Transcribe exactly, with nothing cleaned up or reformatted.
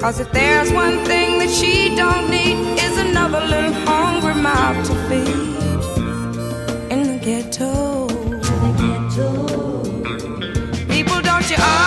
'Cause if there's one thing that she don't need is another little hungry mouth to feed. In the ghetto, people, don't you